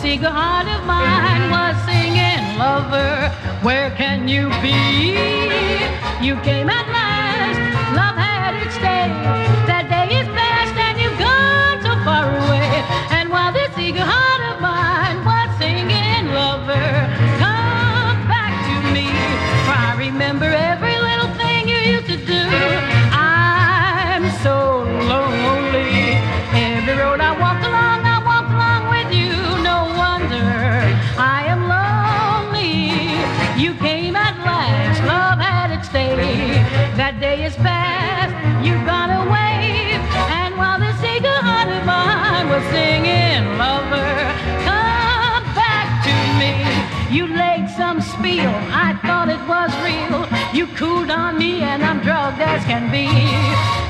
eager heart of mine was singing, lover, where can you be? You came at last, love had its day. That day is past and you've gone so far away. And while this eager heart of mine was singing, lover, come back to me. For I remember every little thing you used to do. I'm so lonely. Every road I walked along with you. No wonder I am lonely. You came at last, love had its day. That day is past, you've gone away. And while this eager heart of mine was singing, lover, come back to me. You laid some spiel, I thought it was real. You cooled on me and I'm drugged as can be.